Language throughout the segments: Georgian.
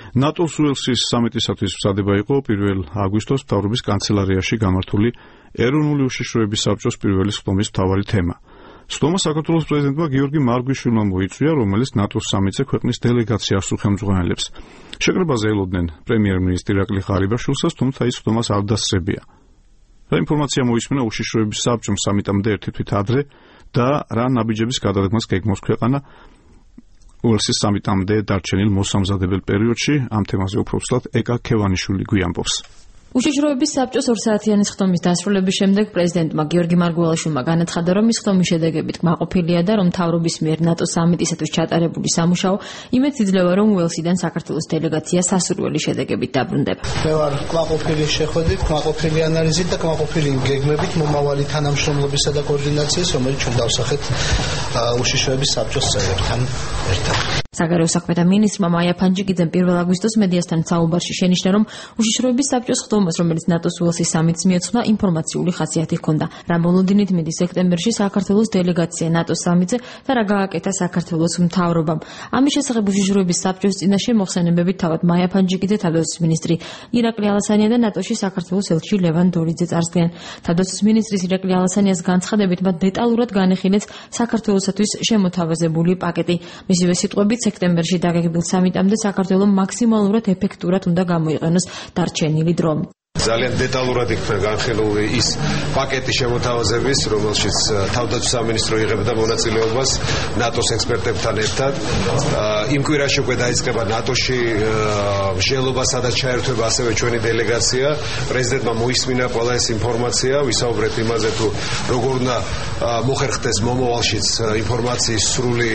ნატოს უელსის სამიტისათვის მზადება იყო 1 აგვისტოს მთავრობის კანცელარიაში გამართული ეროვნული უშიშროების საბჭოს პირველი სხდომის მთავარი თემა. სხდომა საქართველოს პრეზიდენტმა გიორგი მარგვიშვილმა მოიწვია, რომელიც ნატოს სამიტზე ქვეყნის დელეგაციას უხელმძღვანელებს. შეკრებაზე ელოდნენ პრემიერ-მინისტრი ირაკლი ღარიბაშვილსაც, თუმცა ის სხდომას არ დასწრებია. რა ინფორმაცია მოისმინა უშიშროების საბჭომ სამიტამდე ერთი თვით ადრე და რა ნაბიჯების გადადგმას გეგმავს ქვეყანა უელსის სამიტამდე დარჩენილ მოსამზადებელ პერიოდში? ამ თემაზე უფრო ვსვლათ ეკა ქევანიშვილი გვიამბობს. უშიშროების საბჭოს 2 საათიანი სხდომის დასრულების შემდეგ პრეზიდენტმა გიორგი მარგველაშვილმა განაცხადა, რომ ის სხდომის შედეგებით კმაყოფილია და რომ მთავრობის მიერ ნატოს სამიტისათვის ჩატარებული სამუშაო იმედს იძლევა, რომ უელსიდან საქართველოს დელეგაცია სასურველი შედეგებით დაბრუნდება. მე ვარ კმაყოფილი შეხვედრით, კმაყოფილი ანალიზით და კმაყოფილი გეგმებით მომავალი თანამშრომლობისა და კოორდინაციის, რომელიც ჩვენ დავსახეთ უშიშროების საბჭოს წევრებთან ერთად. საგარეო საქმეთა მინისტრმა მაია ფანჯიკიძემ 1 აგვისტოს მედიასთან საუბარში შენიშნა, რომ უშიშროების საბჭოს სხდომას, რომელიც ნატოს უელსის სამიტს მიეძღვნა, ინფორმაციული ხასიათი ჰქონდა. რა ბოლოდინით მიდის სექტემბერში საქართველოს დელეგაცია ნატოს სამიტზე და რა გააკეთა საქართველოს მთავრობამ. ამის შესახებ უშიშროების საბჭოს წინაშე მოხსენებებით თავად მაია ფანჯიკიძე, თავდაცვის მინისტრი ირაკლი ალასანია და ნატოში საქართველოს ელჩი ლევან დორიძე წარსდგნენ. თავდაცვის მინისტრის ირაკლი ალასანიას განცხადებით, მათ დეტალურად განეხილეს საქართველოსათვის შემოთავაზებული პაკეტი. მისივე სიტყვებით, სექტემბერში დაგეგმილ სამიტამდე საქართველოს მაქსიმალურად ეფექტურად უნდა გამოიყენოს დარჩენილი დრო. ძალიან დეტალურად იქნა განხილული ის პაკეტი შემოთავაზების, რომელშიც თავდაცვის სამინისტრო იღებდა მონაწილეობას ნატოს ექსპერტებთან ერთად. იმ კვირაში უკვე დაიწყება ნატოში მსჯელობა, სადაც ჩაერთვება ასევე ჩვენი დელეგაცია. პრეზიდენტმა მოისმინა ყველა ეს ინფორმაცია, ვისაუბრეთ იმაზე, თუ როგორ უნდა მოხერხდეს მომავალშიც ინფორმაციის სრული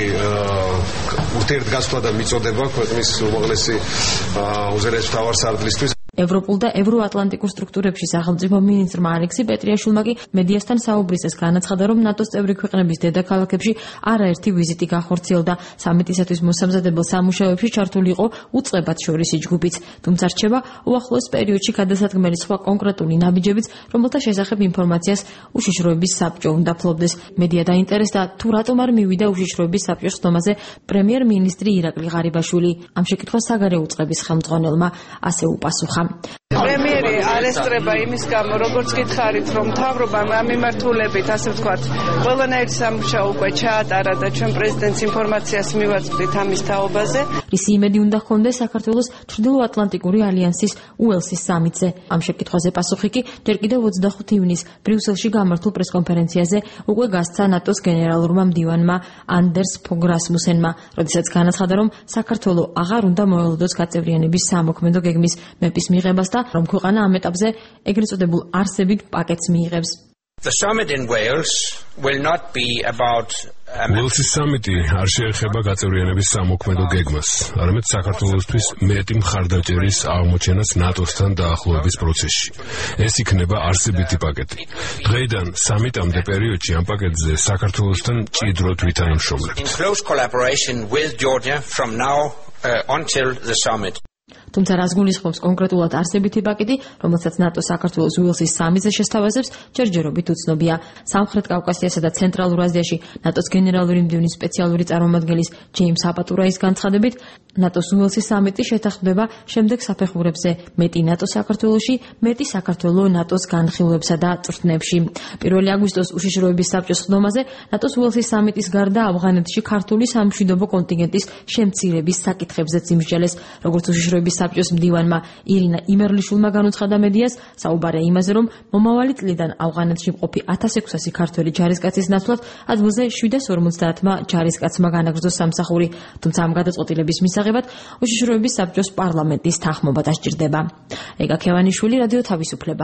ურთიერთგაცვლა და მიწოდება ქვეყნის უმაღლესი უზენაეს მთავარ სარდლისთვის. ევროპულ და ევროატლანტიკურ სტრუქტურებში სახელმწიფო მინისტრმა ალექსი პეტრიაშვილმა კი მედიასთან საუბრისას განაცხადა, რომ ნატოს წევრი ქვეყნების დედაქალაქებში არაერთი ვიზიტი გახორციელდა. სამიტისათვის მოსამზადებელ სამუშაოებში ჩართული იყო უწყებად შორისი ჯგუფიც, თუმცა რჩება უახლოეს პერიოდში გადასადგმელი სხვა კონკრეტული ნაბიჯებიც, რომელთა შესახებ ინფორმაციას უშიშროების საბჭო უნდა ფლობდეს. მედია დაინტერესდა, თუ რატომ არ მივიდა უშიშროების საბჭოს სხდომაზე პრემიერ-მინისტრი ირაკლი ღარიბაშვილი. ამ შეკითხვას საგარეო უწყების ხელმძღვანელმა ასე უპასუხა. პრემიერი არ ესწრება იმის გამო, როგორც გითხარით, რომ მთავრობამ ამ მიმართულებით, ასე ვთქვათ, ყველანაირი სამუშაო უკვე ჩაატარა და ჩვენ პრეზიდენტს ინფორმაციას მივაწვდით ამის თაობაზე. ისი იმედი უნდა ჰქონდეს საქართველოს ჩრდილოატლანტიკური ალიანსის უელსის სამიტზე. ამ შეკითხვაზე პასუხი კი ჯერ კიდევ 25 ივნისს ბრიუსელში გამართულ პრესკონფერენციაზე უკვე გასცა ნატოს გენერალურმა მდივანმა ანდერს ფოგ რასმუსენმა, როდესაც განაცხადა, რომ საქართველოს აღარ უნდა მოელოდოს გაწევრიანების სამოქმედო გეგმის მეპის მიღებას და რომ ქვეყანა ამ ეტაპზე ეგრეთ წოდებულ არსებით პაკეტს მიიღებს. The summit in Wales will not be about უელსის სამიტი არ შეეხება გაწევრიანების სამოქმედო გეგმას, არამედ საქართველოსთვის მეტი მხარდაჭერის აღმოჩენას ნატოსთან დაახლოების პროცესში. ეს იქნება არსებითი პაკეტი. დღეიდან სამიტამდე პერიოდში ამ პაკეტზე საქართველოსთან მჭიდროდ ვითანამშრომლებთ. in close collaboration with Georgia from now until the summit. თუმცა რას გულისხმობს კონკრეტულად არსებითი პაკეტი, რომელსაც ნატო საქართველოს უელსის სამიტზე შესთავაზებს, ჯერჯერობით უცნობია. სამხრეთ კავკასიასა და ცენტრალურ აზიაში ნატოს გენერალური მდივნის სპეციალური წარმომადგენლის ჯეიმს აპატურაის განცხადებით, ნატოს უელსის სამიტი შეთანხმდება შემდეგ საფეხურებზე, მეტი ნატო საქართველოში, მეტი საქართველო ნატოს განხილვებსა და წვრთნებში. 1 აგვისტოს უშიშროების საბჭოს სხდომაზე ნატოს უელსის სამიტის გარდა ავღანეთში ქართული სამშვიდობო კონტინგენტის შემცირების საკითხებზეც იმსჯელეს, როგორც უშიშროების საბჭოს მდივანმა ირინა იმერლიშვილმა განუცხადა მედიას, საუბარია იმაზე, რომ მომავალი წლიდან ავღანეთში მყოფი 1600 ქართველი ჯარისკაცის ნაცვლად ადგილზე 750-მა ჯარისკაცმა განაგრძო სამსახური, თუმცა ამ გადაწყვეტილების მისაღებად უშიშროების საბჭოს პარლამენტის თანხმობა დასჭირდება. ეკა ქევანიშვილი, რადიო თავისუფლება.